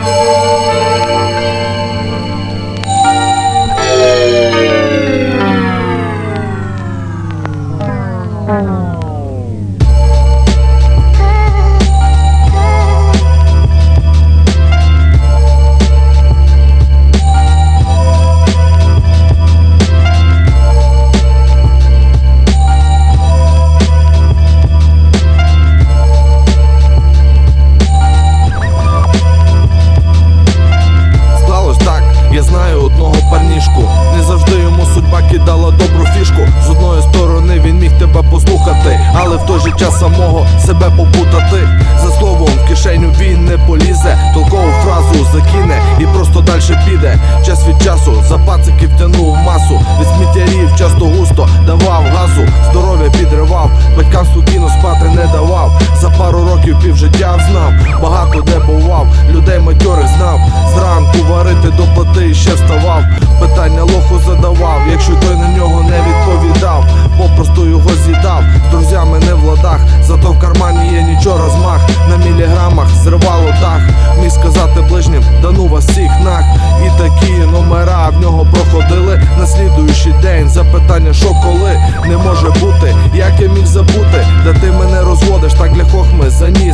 Не завжди йому судьба кидала добру фішку. З одної сторони він міг тебе послухати, але в той же час самого себе попутати. За словом в кишеню він не полізе, толкову фразу закине і просто дальше піде. Час від часу за пациків тянув масу, від сміттярів часто густо давав газу. Здоров'я підривав, батькам спокійно спати не давав. За пару років півжиття взнав, багато де бував, людей матьорих знав. Зранку варити до плити ще вставав, питання лоху задавав, якщо той на нього не відповідав, попросту його з'їдав. З друзями не в ладах, зато в кармані є нічого розмах. На міліграмах зривало дах, міг сказати ближнім, да ну вас всіх нах. І такі номера в нього проходили. На слідуючий день запитання, що коли? Не може бути, як я міг забути, да ти мене розводиш, так для хохми за ніс